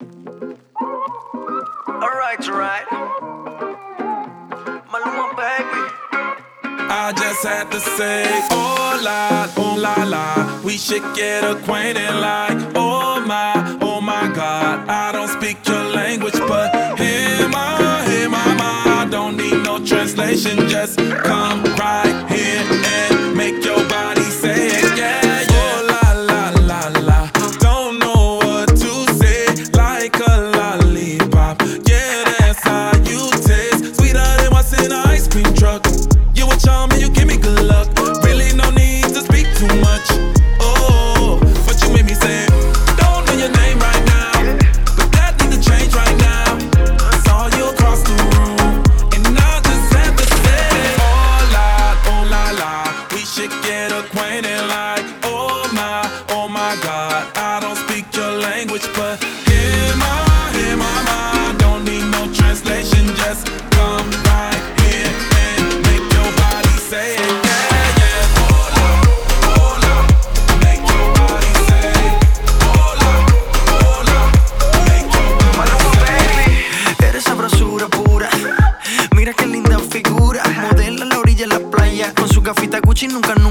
Alright, alright. Maluma, baby. I just had to say, oh la la, we should get acquainted like, oh my God. I don't speak your language, but hey mama, don't need no translation, just come right here and make your body say it, yeah. Oh la, don't know what to say, like a lollipop, yeah, that's how you taste, sweeter than what's in an ice cream truck. You a charm and you give me good luck. Really no need to speak too much. Oh, but you made me say, don't know your name right now, but that need to change right now. Saw you across the room, and I just had to say, oh la, we should get acquainted like, oh my God. I don't speak your language, but hey mama, don't need no translation, just come right here and make your body say it, yeah. Hola, make your body say it. Hola, make your body say it. Eres sabrosura pura. Mira qué linda figura. Modela a la orilla de la playa. Con su gafita Gucci nunca